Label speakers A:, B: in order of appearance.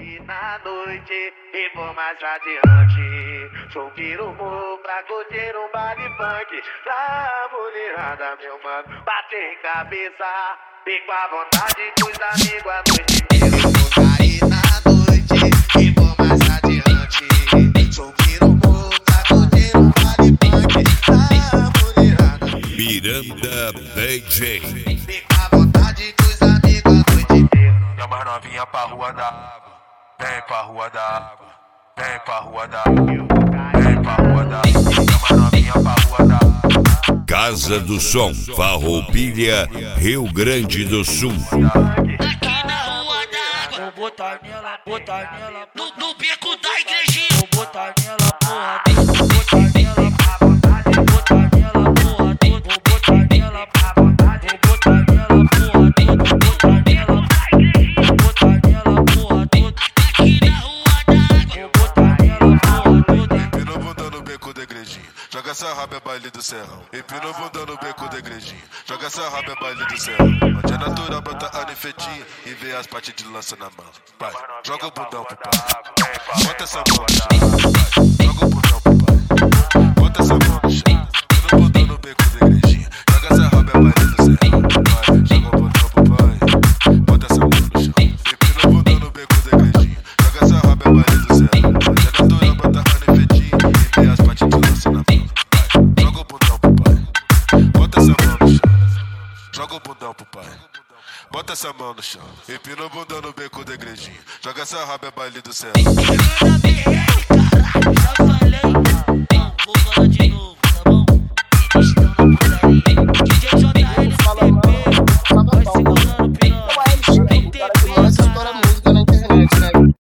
A: sair na noite e for mais radiante. Subir o morro pra curtir um baile funk. Pra mulherada, meu mano, bater cabeça. Fico à vontade com os amigos a noite inteira. Vou sair na noite e for mais radiante. Subir o morro pra curtir um baile funk. Pra mulherada,
B: Miranda DJ.
A: fico à vontade com os amigos a noite inteira.
C: Chama as novinha pra rua da água, vem pra rua da água, vem pra rua da água, vem pra rua da água. Chama as novinha pra rua da água.
B: Casa do Som, Farroupilha, Rio Grande do Sul.
D: Aqui na rua da água,
E: Vou botar nela,
D: no beco da igrejinha.
E: vou botar nela, porra, vou botar nela, vou botar nela, porra, vou botar nela, vou botar nela, porra, vou botar nela, vou botar nela, porra,
D: Aqui na rua da água,
E: vou botar nela, porra,
C: Empina o bundão no beco da igrejinha, joga essa raba é baile do serrão. Empina o bundão no beco da igrejinha, joga essa raba é baile do serrão. Onde é natural, brota a nefetinha e vê as partes de lança na mão. Vai, joga o bundão pro pai, bota essa mão no chão. Vai, joga o bundão pro pai, bota essa mão no chão. Empina o bundão no beco da igrejinha, joga essa raba é baile do serrão. Vai, joga o bundão pro pai, bota essa mão no chão. Empina o bundão no beco da igrejinha, joga essa raba é baile do serrão. Onde é natural, brota a nefetinha e vê as partes de lança na mão. Vai, joga o bundão pro pai, bota essa mão no chão. Joga o bundão pro pai, bota essa mão no chão. Empina o bundão no beco da igrejinha, joga essa raba é baile do céu.
D: Manda BR, caralho, já falei. Vou falar de novo, tá bom? Estão na putaria. DJ JL, vai segurando o piranha.
F: O cara que lança estoura música na internet, né?